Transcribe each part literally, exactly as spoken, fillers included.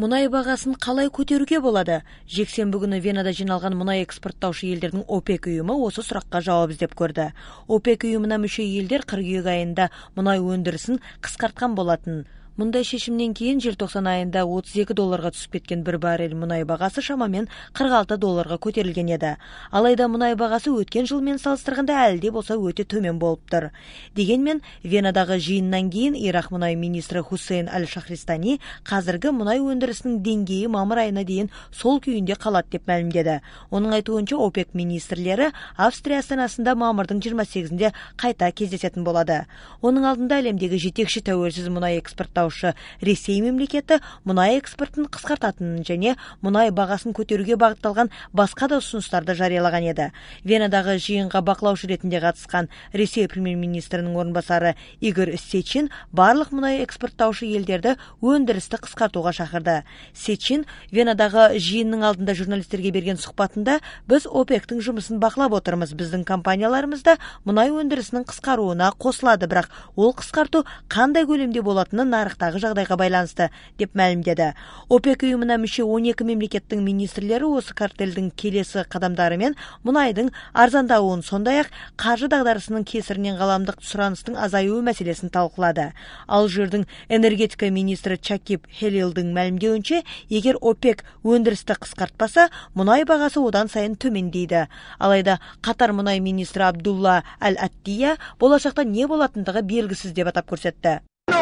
Мұнай бағасын қалай көтеруге болады? Жексенбі күні Венада жиналған мұнай экспорттаушы елдердің ОПЕК ұйымы осы сұраққа жауап іздеп көрді. ОПЕК ұйымына мүше елдер қыркүйек айында мұнай өндірісін қысқартқан болатын. Мұндай шешімнен кейін желтоқсан айында отыз екі долларға түсіп кеткен бір баррель мұнай бағасы шамамен қырық алты долларға көтерілген еді. Алайда мұнай бағасы өткен жылмен салыстырғанда әлі де болса өте төмен болып тұр. Дегенмен, Венадағы жиыннан кейін Ирак мұнай министрі Хусейн Аль-Шахристани қазіргі мұнай өндірісінің деңгейі мамыр айына дейін сол күйінде қалады деп мәлімдеді. Оның айтуынша, ОПЕК министрлері Австрия астанасында мамырдың жиырма сегізінде қайта кездесетін болады. Оның алдында әлемдегі жетекші тәуелсіз мұнай экспорттаушы Ресей мемлекеті мұнай экспортын қысқартатынын және мұнай бағасын көтеруге бағытталған басқа да ұсыныстарды жариялаған еді. Венадағы жиынға бақылаушы ретінде қатысқан Ресей премьер-министрінің орынбасары Игорь Сечин барлық мұнай экспорттаушы елдерді өндірісті қысқартуға шақырды. Сечин Венадағы жиынның алдында журналистерге берген сұхбатында: "Біз ОПЕК-тің жұмысын бақылап отырмыз. Біздің компанияларымыз да мұнай өндірісінің қысқаруына қосылады, бірақ ол қысқарту қандай көлемде болатыны нарықтағы жағдайға байланысты", деп мәлімдеді. ОПЕК ұйымына мүше он екі мемлекеттің министрлері осы картельдің келесі қадамдары мен мұнайдың арзандауын, сондай-ақ қаржы дағдарысының кесірінен ғаламдық сұраныстың азаюы мәселесін талқылады. Алжирдің энергетика министрі Чакиб Хелилдің мәлімдеуінше, егер ОПЕК өндірісті қысқартпаса, мұнай бағасы одан сайын төмендейді. Алайда Қатар мұнай министрі Абдулла Аль-Аттия болашақта не болатындығы белгісіз деп атап көрсетті.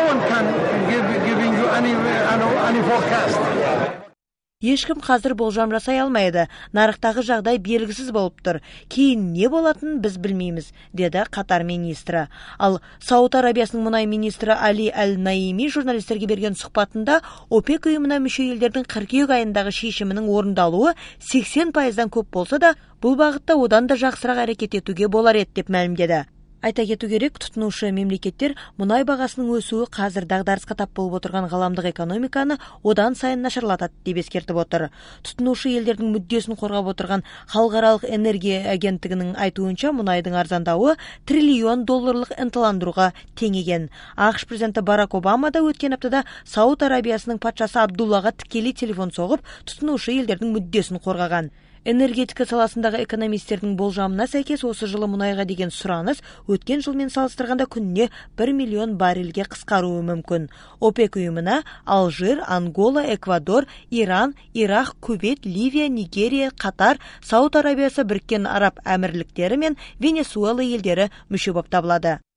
Ешкім қазір болжам жасай алмайды. Нарықтағы жағдай белгісіз болып тұр. Кейін не болатынын біз білмейміз, деді Қатар министрі. Ал Сауд Арабиясының мұнай министрі Али Аль-Наими журналистерге берген сұхбатында ОПЕК ұйымына мүше елдердің қыркүйек айындағы шешімінің орындалуы сексен пайыздан көп болса да, бұл бағытта одан да жақсырақ әрекет етуге болар еді деп мәлімдеді. Айта кету керек, тұтынушы мемлекеттер мұнай бағасының өсуі қазір дағдарысқа тап болып отырған ғаламдық экономиканы одан сайын нашарлатады деп ескертіп отыр. Тұтынушы елдердің мүддесін қорғап отырған халықаралық энергия агенттігінің айтуынша, мұнайдың арзандауы триллион долларлық ынталандыруға тең екен. ақш президенті Барак Обама да өткен аптада Сауд Арабиясының патшасы Абдуллаға тікелей телефон соғып, тұтынушы елдердің мүддесін қорғаған. Энергетика саласындағы экономистердің болжамына сәйкес, осы жылы мұнайға деген сұраныс өткен жылмен салыстырғанда күніне бір миллион баррельге қысқаруы мүмкін. ОПЕК ұйымына Алжир, Ангола, Эквадор, Иран, Ирак, Кувейт, Ливия, Нигерия, Қатар, Сауд Арабиясы, Біріккен Араб Әмірліктері мен Венесуэла елдері мүше болып табылады.